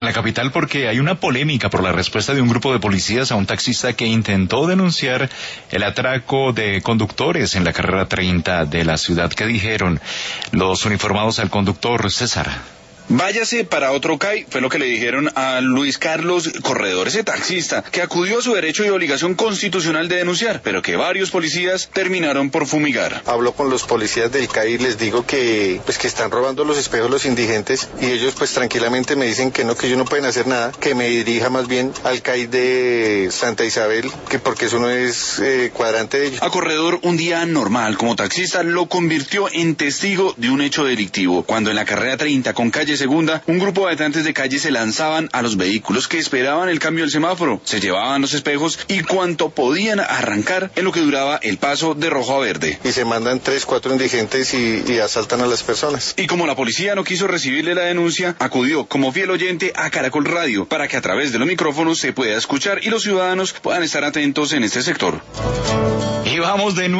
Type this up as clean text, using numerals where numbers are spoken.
La capital porque hay una polémica por la respuesta de un grupo de policías a un taxista que intentó denunciar el atraco de conductores en la carrera 30 de la ciudad. ¿Qué dijeron los uniformados al conductor, César? Váyase para otro CAI, fue lo que le dijeron a Luis Carlos Corredor, ese taxista, que acudió a su derecho y obligación constitucional de denunciar, pero que varios policías terminaron por fumigar. Hablo con los policías del CAI y les digo que están robando los espejos los indigentes, y ellos pues tranquilamente me dicen que no, que ellos no pueden hacer nada, que me dirija más bien al CAI de Santa Isabel, que porque eso no es cuadrante de ellos. A Corredor, un día normal como taxista lo convirtió en testigo de un hecho delictivo, cuando en la carrera 30 con calle Segunda, un grupo de habitantes de calle se lanzaban a los vehículos que esperaban el cambio del semáforo, se llevaban los espejos y cuanto podían arrancar en lo que duraba el paso de rojo a verde. Y se mandan 3, 4 indigentes y asaltan a las personas. Y como la policía no quiso recibirle la denuncia, acudió como fiel oyente a Caracol Radio para que a través de los micrófonos se pueda escuchar y los ciudadanos puedan estar atentos en este sector. Y vamos de nuevo.